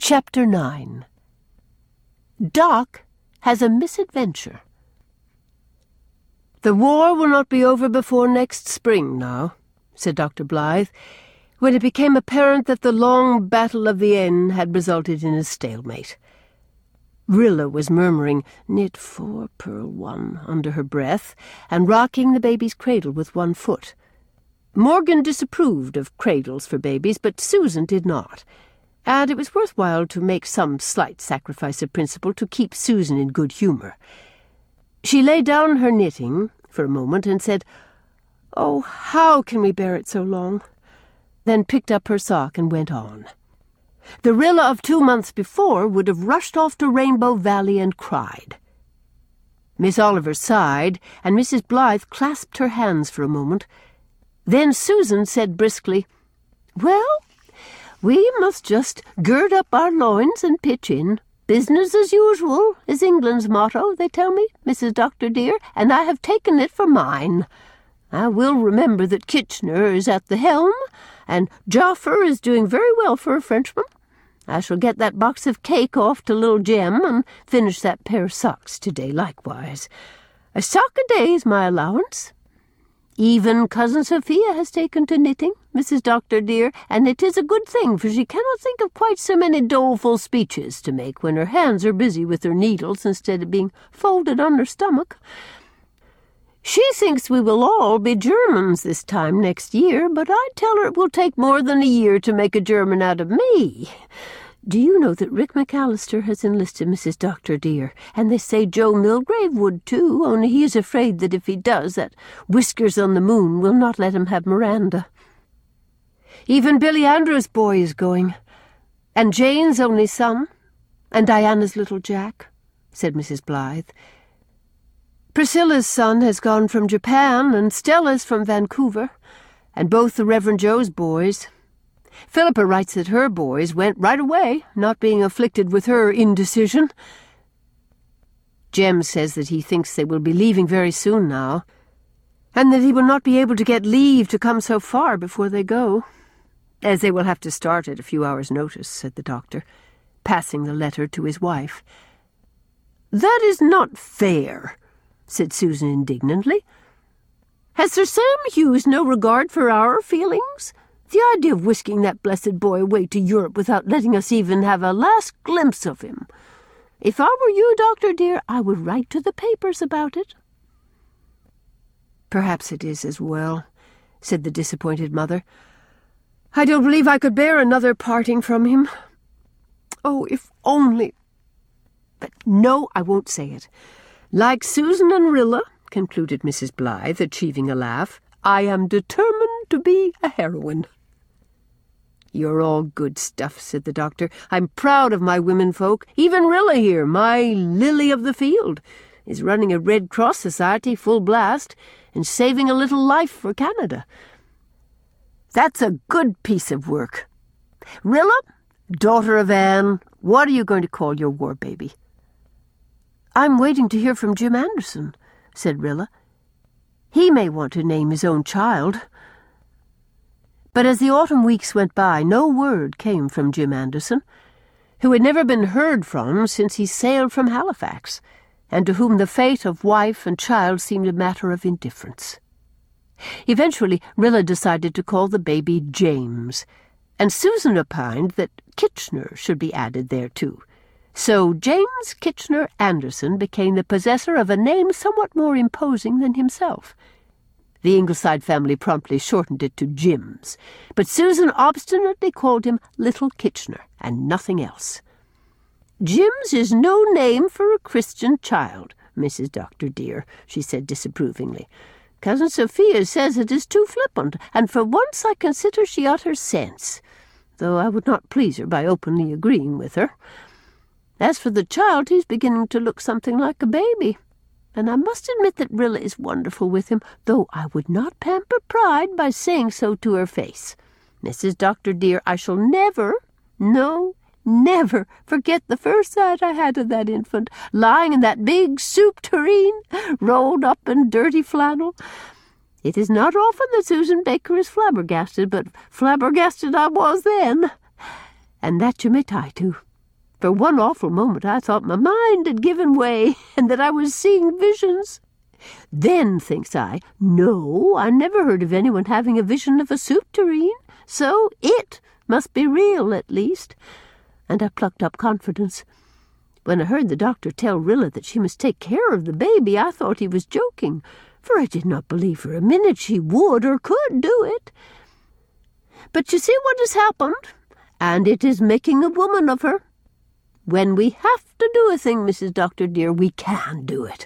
Chapter 9. Doc has a misadventure. "The war will not be over before next spring now," said Dr. Blythe, when it became apparent that the long battle of Vienna had resulted in a stalemate. Rilla was murmuring, "Knit 4, purl 1," under her breath, and rocking the baby's cradle with one foot. Morgan disapproved of cradles for babies, but Susan did not, and it was worthwhile to make some slight sacrifice of principle to keep Susan in good humour. She laid down her knitting for a moment and said, "Oh, how can we bear it so long?" then picked up her sock and went on. The Rilla of 2 months before would have rushed off to Rainbow Valley and cried. Miss Oliver sighed, and Mrs. Blythe clasped her hands for a moment. Then Susan said briskly, "Well, we must just gird up our loins and pitch in. Business as usual is England's motto, they tell me, Mrs. Doctor dear, and I have taken it for mine. I will remember that Kitchener is at the helm, and Joffer is doing very well for a Frenchman. I shall get that box of cake off to little Jem and finish that pair of socks today likewise. A sock a day is my allowance. Even Cousin Sophia has taken to knitting, Mrs. Doctor dear, and it is a good thing, for she cannot think of quite so many doleful speeches to make when her hands are busy with her needles instead of being folded on her stomach. She thinks we will all be Germans this time next year, but I tell her it will take more than a year to make a German out of me. Do you know that Rick McAllister has enlisted, Mrs. Doctor dear, and they say Joe Milgrave would too, only he is afraid that if he does, that Whiskers-on-the-Moon will not let him have Miranda. Even Billy Andrews' boy is going, and Jane's only son, and Diana's little Jack," said Mrs. Blythe. "Priscilla's son has gone from Japan, and Stella's from Vancouver, and both the Reverend Joe's boys. Philippa writes that her boys went right away, not being afflicted with her indecision. Jem says that he thinks they will be leaving very soon now, and that he will not be able to get leave to come so far before they go, as they will have to start at a few hours' notice," said the doctor, passing the letter to his wife. "That is not fair," said Susan indignantly. "Has Sir Sam Hughes no regard for our feelings? The idea of whisking that blessed boy away to Europe without letting us even have a last glimpse of him. If I were you, Doctor dear, I would write to the papers about it." "Perhaps it is as well," said the disappointed mother. "I don't believe I could bear another parting from him. Oh, if only— But no, I won't say it. Like Susan and Rilla," concluded Mrs. Blythe, achieving a laugh, "I am determined to be a heroine." "You're all good stuff," said the doctor. "I'm proud of my womenfolk. Even Rilla here, my lily of the field, is running a Red Cross society full blast and saving a little life for Canada. That's a good piece of work. Rilla, daughter of Anne, what are you going to call your war baby?" "I'm waiting to hear from Jim Anderson," said Rilla. "He may want to name his own child." But as the autumn weeks went by, no word came from Jim Anderson, who had never been heard from since he sailed from Halifax, and to whom the fate of wife and child seemed a matter of indifference. Eventually, Rilla decided to call the baby James, and Susan opined that Kitchener should be added thereto. So James Kitchener Anderson became the possessor of a name somewhat more imposing than himself. The Ingleside family promptly shortened it to Jims, but Susan obstinately called him Little Kitchener, and nothing else. "Jims is no name for a Christian child, Mrs. Doctor dear," she said disapprovingly. "Cousin Sophia says it is too flippant, and for once I consider she utters sense, though I would not please her by openly agreeing with her. As for the child, he's beginning to look something like a baby, and I must admit that Rilla is wonderful with him, though I would not pamper pride by saying so to her face. Mrs. Doctor dear, I shall never, no, never forget the first sight I had of that infant, lying in that big soup tureen, rolled up in dirty flannel. It is not often that Susan Baker is flabbergasted, but flabbergasted I was then, and that you may tie to. For one awful moment I thought my mind had given way and that I was seeing visions. Then, thinks I, no, I never heard of anyone having a vision of a soup tureen, so it must be real at least. And I plucked up confidence. When I heard the doctor tell Rilla that she must take care of the baby, I thought he was joking, for I did not believe for a minute she would or could do it. But you see what has happened, and it is making a woman of her. When we have to do a thing, Mrs. Doctor dear, we can do it.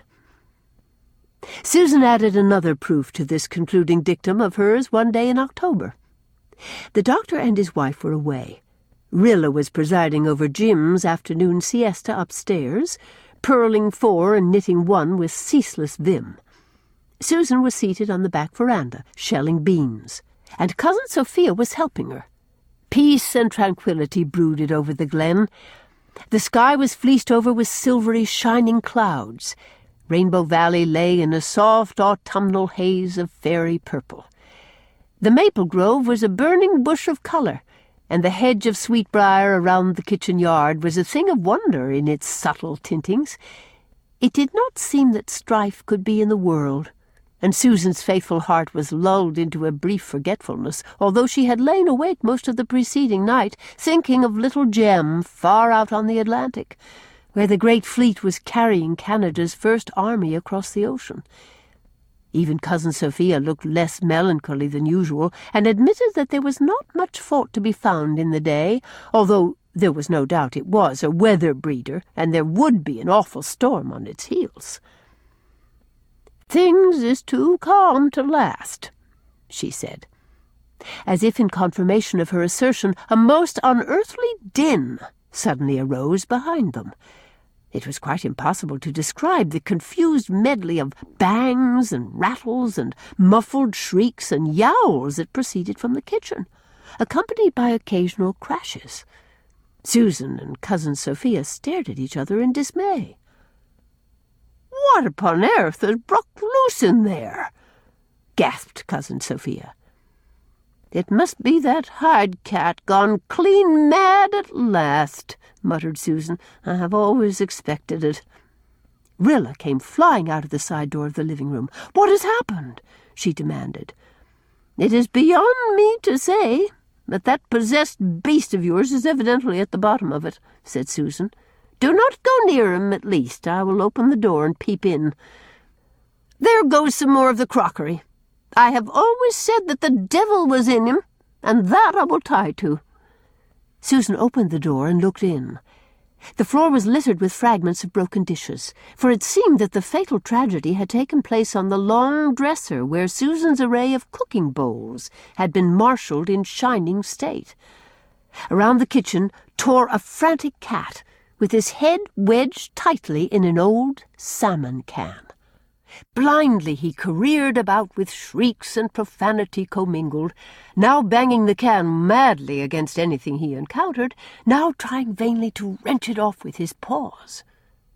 Susan added another proof to this concluding dictum of hers one day in October. The doctor and his wife were away. Rilla was presiding over Jim's afternoon siesta upstairs, purling 4 and knitting 1 with ceaseless vim. Susan was seated on the back veranda, shelling beans, and Cousin Sophia was helping her. Peace and tranquillity brooded over the glen. The sky was fleeced over with silvery, shining clouds. Rainbow Valley lay in a soft autumnal haze of fairy purple. The maple grove was a burning bush of colour, and the hedge of sweetbriar around the kitchen yard was a thing of wonder in its subtle tintings. It did not seem that strife could be in the world, and Susan's faithful heart was lulled into a brief forgetfulness, although she had lain awake most of the preceding night, thinking of little Jem far out on the Atlantic, where the great fleet was carrying Canada's first army across the ocean. Even Cousin Sophia looked less melancholy than usual, and admitted that there was not much fault to be found in the day, although there was no doubt it was a weather breeder, and there would be an awful storm on its heels. "Things is too calm to last," she said. As if in confirmation of her assertion, a most unearthly din suddenly arose behind them. It was quite impossible to describe the confused medley of bangs and rattles and muffled shrieks and yowls that proceeded from the kitchen, accompanied by occasional crashes. Susan and Cousin Sophia stared at each other in dismay. "What upon earth has broke loose in there?" gasped Cousin Sophia. "It must be that Hyde cat gone clean mad at last," muttered Susan. "I have always expected it." Rilla came flying out of the side door of the living room. "What has happened?" she demanded. "It is beyond me to say, but that possessed beast of yours is evidently at the bottom of it," said Susan. "Do not go near him, at least. I will open the door and peep in. There goes some more of the crockery. I have always said that the devil was in him, and that I will tie to." Susan opened the door and looked in. The floor was littered with fragments of broken dishes, for it seemed that the fatal tragedy had taken place on the long dresser where Susan's array of cooking bowls had been marshalled in shining state. Around the kitchen tore a frantic cat, with his head wedged tightly in an old salmon can. Blindly he careered about with shrieks and profanity commingled, now banging the can madly against anything he encountered, now trying vainly to wrench it off with his paws.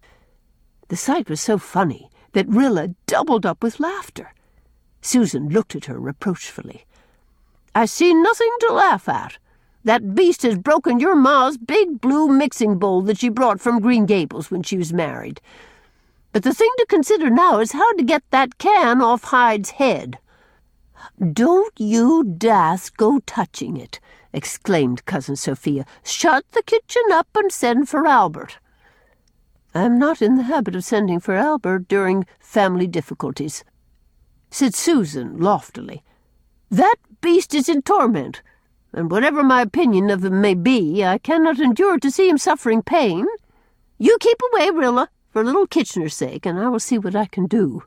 The sight was so funny that Rilla doubled up with laughter. Susan looked at her reproachfully. "I see nothing to laugh at. That beast has broken your ma's big blue mixing bowl that she brought from Green Gables when she was married. But the thing to consider now is how to get that can off Hyde's head." "Don't you dast go touching it," exclaimed Cousin Sophia. "Shut the kitchen up and send for Albert." "I'm not in the habit of sending for Albert during family difficulties," said Susan loftily. "That beast is in torment, and whatever my opinion of him may be, I cannot endure to see him suffering pain. You keep away, Rilla, for little Kitchener's sake, and I will see what I can do."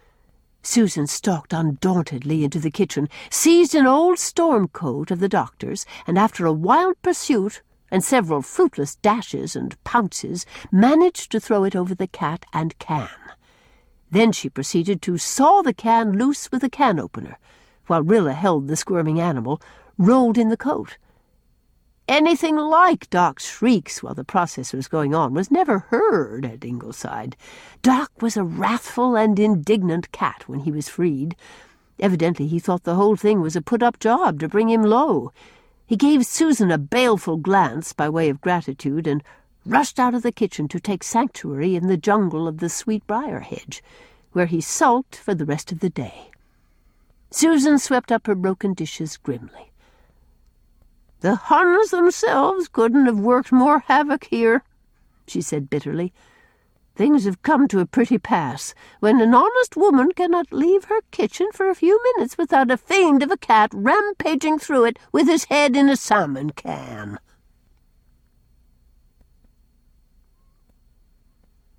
Susan stalked undauntedly into the kitchen, seized an old storm coat of the doctor's, and after a wild pursuit and several fruitless dashes and pounces, managed to throw it over the cat and can. Then she proceeded to saw the can loose with a can opener, while Rilla held the squirming animal, rolled in the coat. Anything like Doc's shrieks while the process was going on was never heard at Ingleside. Doc was a wrathful and indignant cat when he was freed. Evidently he thought the whole thing was a put-up job to bring him low. He gave Susan a baleful glance by way of gratitude and rushed out of the kitchen to take sanctuary in the jungle of the sweetbriar hedge, where he sulked for the rest of the day. Susan swept up her broken dishes grimly. "The Huns themselves couldn't have worked more havoc here," she said bitterly. "Things have come to a pretty pass, when an honest woman cannot leave her kitchen for a few minutes without a fiend of a cat rampaging through it with his head in a salmon can."